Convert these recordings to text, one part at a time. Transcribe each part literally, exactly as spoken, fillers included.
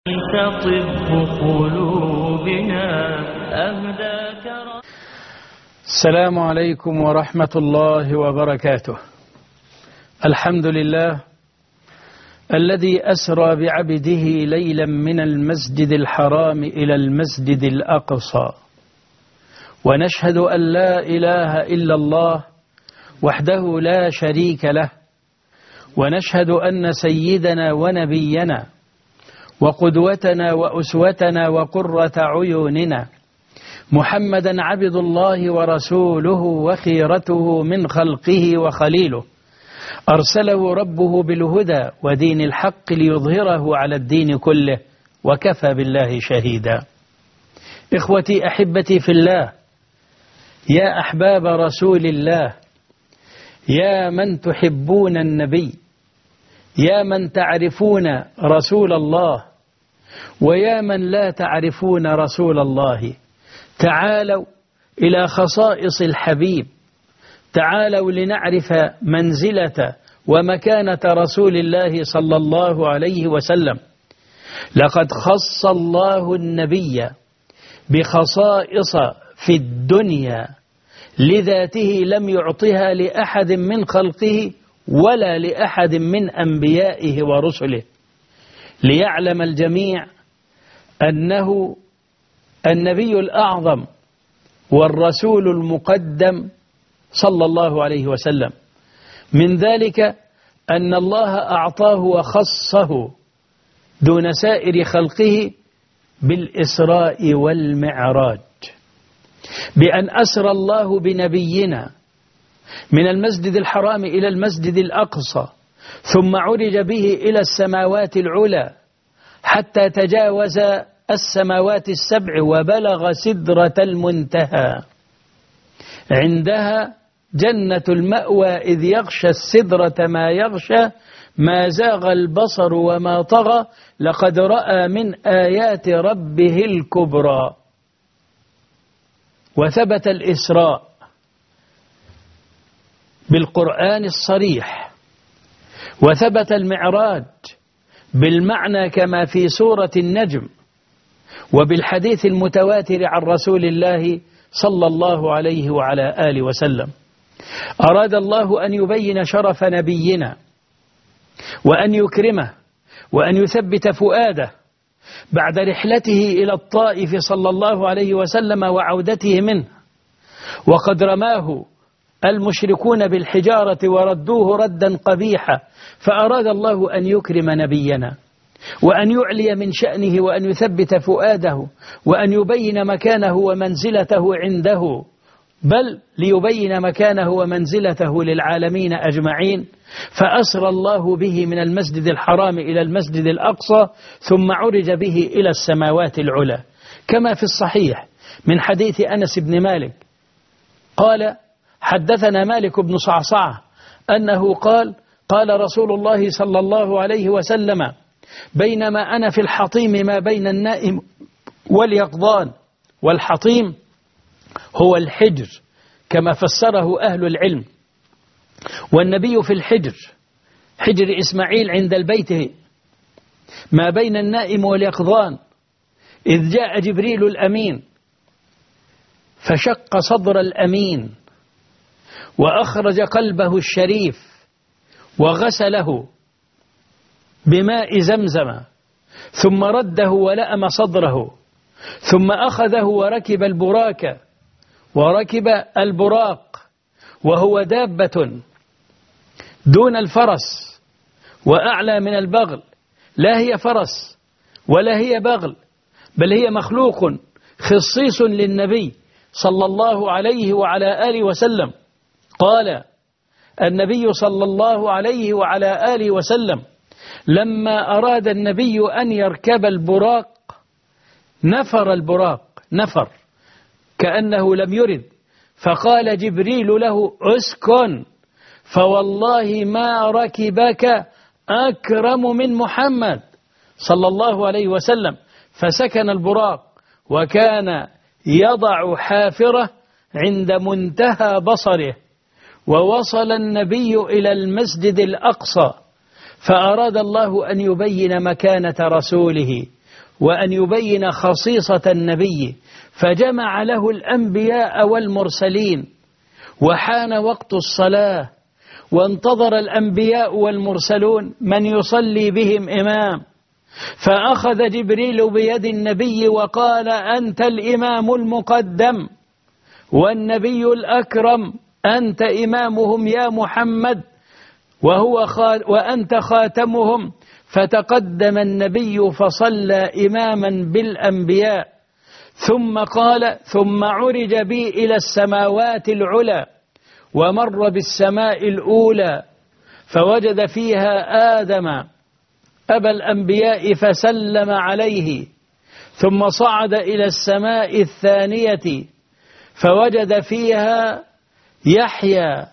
طب قلوبنا أهداك. السلام عليكم ورحمة الله وبركاته. الحمد لله الذي أسرى بعبده ليلا من المسجد الحرام إلى المسجد الأقصى، ونشهد أن لا إله إلا الله وحده لا شريك له، ونشهد أن سيدنا ونبينا وقدوتنا وأسوتنا وقرة عيوننا محمدا عبد الله ورسوله وخيرته من خلقه وخليله، أرسله ربه بالهدى ودين الحق ليظهره على الدين كله، وكفى بالله شهيدا. إخوتي أحبتي في الله، يا أحباب رسول الله، يا من تحبون النبي، يا من تعرفون رسول الله، ويا من لا تعرفون رسول الله، تعالوا إلى خصائص الحبيب، تعالوا لنعرف منزلة ومكانة رسول الله صلى الله عليه وسلم. لقد خص الله النبي بخصائص في الدنيا لذاته لم يعطها لأحد من خلقه ولا لأحد من أنبيائه ورسله، ليعلم الجميع أنه النبي الأعظم والرسول المقدم صلى الله عليه وسلم. من ذلك أن الله أعطاه وخصه دون سائر خلقه بالإسراء والمعراج، بأن أسرى الله بنبينا من المسجد الحرام إلى المسجد الأقصى، ثم عرج به إلى السماوات العلى حتى تجاوز السماوات السبع وبلغ سدرة المنتهى، عندها جنة المأوى إذ يغشى السدرة ما يغشى، ما زاغ البصر وما طغى، لقد رأى من آيات ربه الكبرى. وثبت الإسراء بالقرآن الصريح، وثبت المعراج بالمعنى كما في سورة النجم، وبالحديث المتواتر عن رسول الله صلى الله عليه وعلى آله وسلم. أراد الله أن يبين شرف نبينا وأن يكرمه وأن يثبت فؤاده بعد رحلته إلى الطائف صلى الله عليه وسلم وعودته منه، وقد رماه المشركون بالحجارة وردوه ردا قبيحا، فأراد الله أن يكرم نبينا وأن يعلي من شأنه وأن يثبت فؤاده وأن يبين مكانه ومنزلته عنده، بل ليبين مكانه ومنزلته للعالمين أجمعين. فأسرى الله به من المسجد الحرام إلى المسجد الأقصى، ثم عرج به إلى السماوات العلى، كما في الصحيح من حديث أنس بن مالك قال: حدثنا مالك بن صعصعة أنه قال: قال رسول الله صلى الله عليه وسلم: بينما أنا في الحطيم ما بين النائم واليقظان. والحطيم هو الحجر كما فسره أهل العلم، والنبي في الحجر، حجر إسماعيل عند البيت ما بين النائم واليقظان، إذ جاء جبريل الأمين فشق صدر الأمين وأخرج قلبه الشريف وغسله بماء زمزم، ثم رده ولأم صدره، ثم أخذه وركب البراك وركب البراق، وهو دابة دون الفرس وأعلى من البغل، لا هي فرس ولا هي بغل، بل هي مخلوق خصيص للنبي صلى الله عليه وعلى آله وسلم. قال النبي صلى الله عليه وعلى آله وسلم: لما أراد النبي أن يركب البراق نفر البراق، نفر كأنه لم يرد، فقال جبريل له: اسكن، فوالله ما ركبك أكرم من محمد صلى الله عليه وسلم. فسكن البراق، وكان يضع حافرة عند منتهى بصره، ووصل النبي إلى المسجد الأقصى، فأراد الله أن يبين مكانة رسوله وأن يبين خصيصة النبي، فجمع له الأنبياء والمرسلين. وحان وقت الصلاة، وانتظر الأنبياء والمرسلون من يصلي بهم إمام، فأخذ جبريل بيد النبي وقال: أنت الإمام المقدم والنبي الأكرم، أنت إمامهم يا محمد، وهو خات وأنت خاتمهم. فتقدم النبي فصلى إماما بالأنبياء، ثم قال: ثم عرج بي إلى السماوات العلى، ومر بالسماء الأولى فوجد فيها آدم أبا الأنبياء فسلم عليه، ثم صعد إلى السماء الثانية فوجد فيها يحيى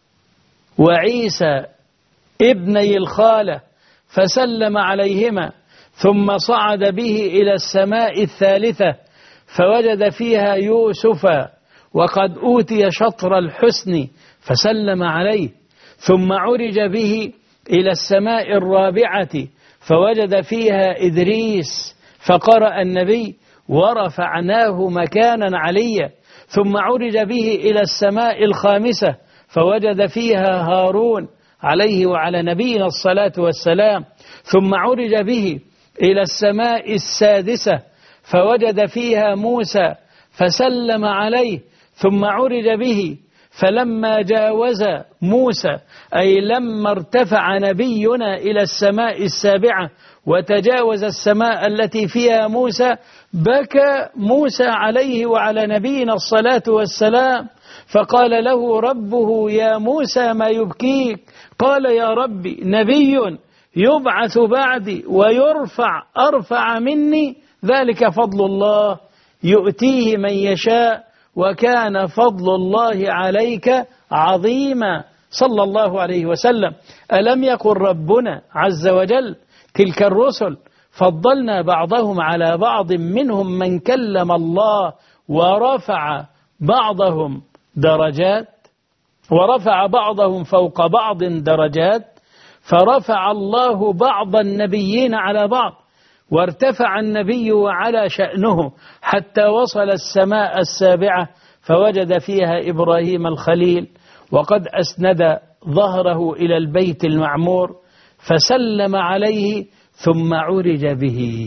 وعيسى ابني الخالة فسلم عليهما، ثم صعد به إلى السماء الثالثة فوجد فيها يوسف وقد أوتي شطر الحسن فسلم عليه، ثم عرج به إلى السماء الرابعة فوجد فيها إدريس فقرأ النبي: ورفعناه مكانا عليا، ثم عرج به إلى السماء الخامسة فوجد فيها هارون عليه وعلى نبينا الصلاة والسلام، ثم عرج به إلى السماء السادسة فوجد فيها موسى فسلم عليه، ثم عرج به فلما جاوز موسى، أي لما ارتفع نبينا إلى السماء السابعة وتجاوز السماء التي فيها موسى، بكى موسى عليه وعلى نبينا الصلاة والسلام، فقال له ربه: يا موسى ما يبكيك؟ قال: يا ربي نبي يبعث بعدي ويرفع أرفع مني، ذلك فضل الله يؤتيه من يشاء، وكان فضل الله عليك عظيما، صلى الله عليه وسلم. ألم يقل ربنا عز وجل: تلك الرسل فضلنا بعضهم على بعض منهم من كلم الله ورفع بعضهم درجات، ورفع بعضهم فوق بعض درجات، فرفع الله بعض النبيين على بعض، وارتفع النبي وعلى شأنه حتى وصل السماء السابعة فوجد فيها إبراهيم الخليل وقد أسند ظهره إلى البيت المعمور فسلم عليه، ثم عرج به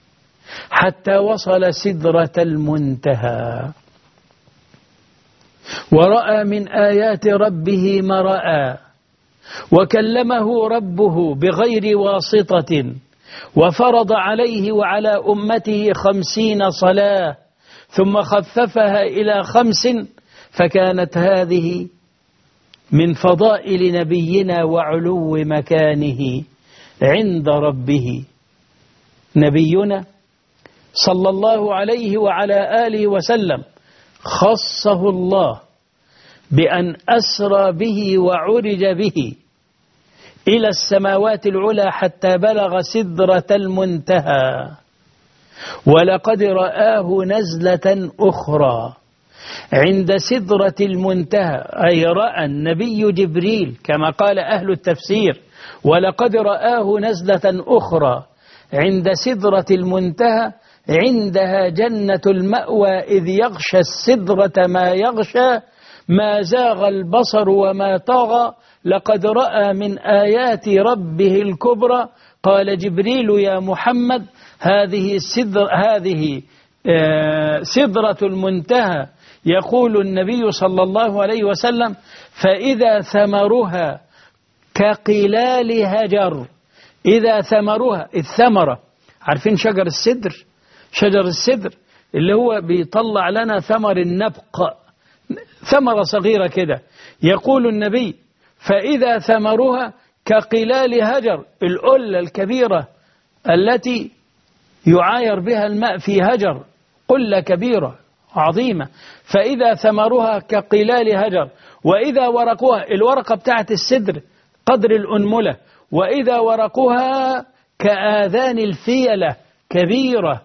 حتى وصل سدرة المنتهى، ورأى من آيات ربه ما رأى، وكلمه ربه بغير واسطة، وفرض عليه وعلى أمته خمسين صلاة، ثم خففها إلى خمس، فكانت هذه من فضائل نبينا وعلو مكانه عند ربه. نبينا صلى الله عليه وعلى آله وسلم خصه الله بأن أسرى به وعرج به إلى السماوات العلى حتى بلغ سدرة المنتهى، ولقد رآه نزلة أخرى عند سدرة المنتهى، أي رأى النبي جبريل كما قال أهل التفسير: ولقد رآه نزلة أخرى عند سدرة المنتهى، عندها جنة المأوى، إذ يغشى السدرة ما يغشى، ما زاغ البصر وما طغى، لقد رأى من آيات ربه الكبرى. قال جبريل: يا محمد هذه السدر هذه آه سدرة المنتهى. يقول النبي صلى الله عليه وسلم: فإذا ثمرها كقلال هجر. إذا ثمرها، الثمرة عارفين شجر السدر، شجر السدر اللي هو بيطلع لنا ثمر النبق، ثمرة صغيرة كده. يقول النبي: فإذا ثمرها كقلال هجر، القلة الكبيرة التي يعاير بها الماء في هجر، قلة كبيرة عظيمة. فإذا ثمرها كقلال هجر، وإذا ورقها، الورقة بتاعت السدر قدر الأنملة، وإذا ورقها كآذان الفيلة كبيرة.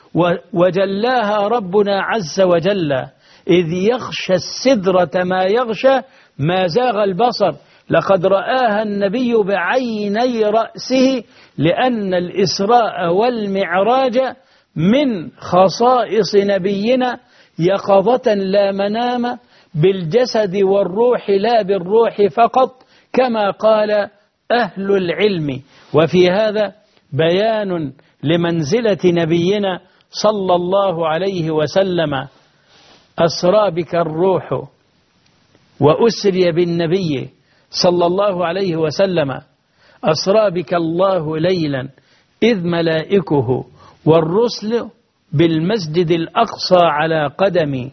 وجلاها ربنا عز وجل: إذ يغشى السدرة ما يغشى، ما زاغ البصر. لقد رآها النبي بعيني رأسه، لأن الإسراء والمعراج من خصائص نبينا يقظة لا منام، بالجسد والروح لا بالروح فقط، كما قال أهل العلم. وفي هذا بيان لمنزلة نبينا صلى الله عليه وسلم. أسرى بك الروح وأسري بالنبي صلى الله عليه وسلم، أسرى بك الله ليلا إذ ملائكه والرسل بالمسجد الأقصى على قدمي.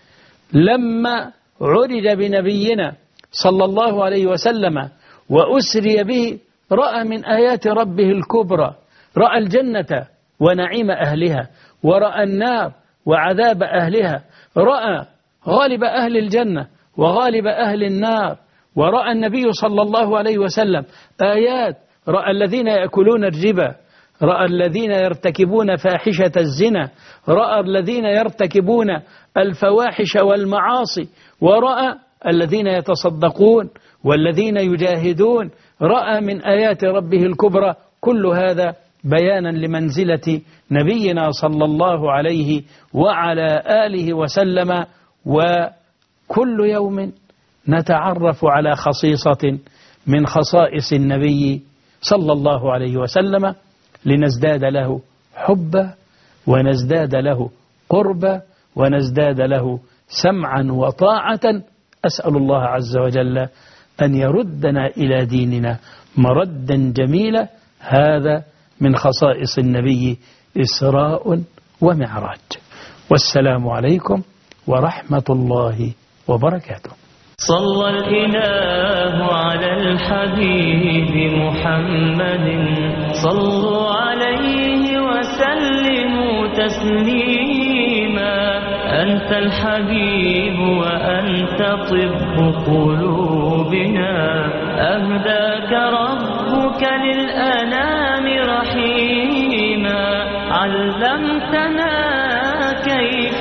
لما عرج بنبينا صلى الله عليه وسلم وأسري به رأى من آيات ربه الكبرى، رأى الجنة ونعيم أهلها، ورأى النار وعذاب أهلها، رأى غالب أهل الجنة وغالب أهل النار، ورأى النبي صلى الله عليه وسلم آيات، رأى الذين يأكلون الربا، رأى الذين يرتكبون فاحشة الزنا، رأى الذين يرتكبون الفواحش والمعاصي، ورأى الذين يتصدقون والذين يجاهدون، رأى من آيات ربه الكبرى. كل هذا بيانا لمنزلة نبينا صلى الله عليه وعلى آله وسلم. وكل يوم نتعرف على خصيصة من خصائص النبي صلى الله عليه وسلم لنزداد له حبا ونزداد له قربا ونزداد له سمعا وطاعة. أسأل الله عز وجل أن يردنا إلى ديننا مردا جميلا. هذا من خصائص النبي إسراء ومعراج. والسلام عليكم ورحمة الله وبركاته. صلى الإله على الحبيب محمد، صلوا عليه وسلموا تسليما. أنت الحبيب وأنت طب قلوبنا، أهداك ربك للأنام رحيما. علمتنا كيف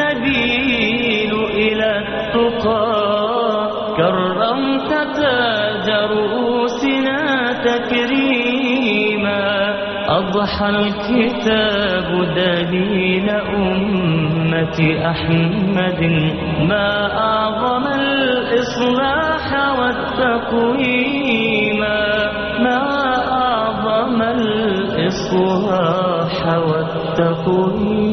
السبيل إلى التقى، كرمت تاج رؤوسنا تكريما. أضحى الكتاب دليل أمة أحمد، ما أعظم الإصلاح والتقويم، ما أعظم الإصلاح والتقويم.